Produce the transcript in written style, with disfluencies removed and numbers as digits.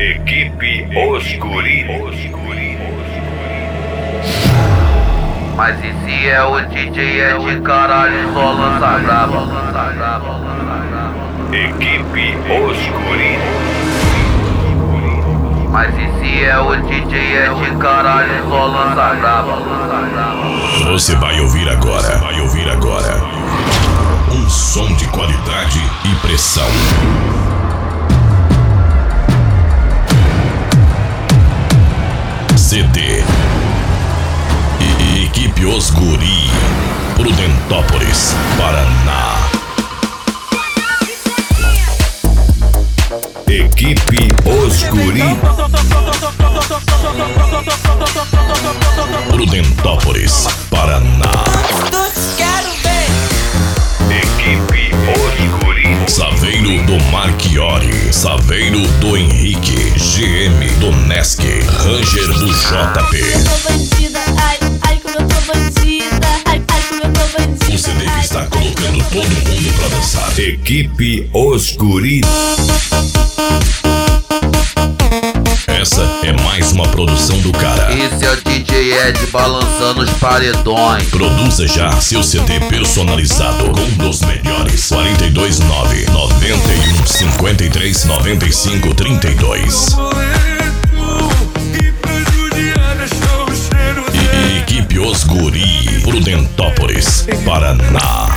Equipe Os Guri. Mas e se é o DJ é de caralho, só lança braba. Equipe Os Guri. Mas e se é o DJ é de caralho, só lança braba. Você vai ouvir agora, um som de qualidade e pressão. CD Equipe Os Guri, Prudentópolis, Paraná. Equipe Os Guri. Prudentópolis, Paraná. Equipe Os Guri. Saveiro do Marchiori, Saveiro do Henrique, GM do Nesk, Ranger do JP. O CD que está colocando todo mundo pra dançar. Equipe Os Guri. Essa é mais uma produção do cara. Esse é o DJ Ed balançando os paredões. Produza já seu CD personalizado com um dos melhores. 429 91 53 95 32. Equipe Os Guri, Prudentópolis, Paraná.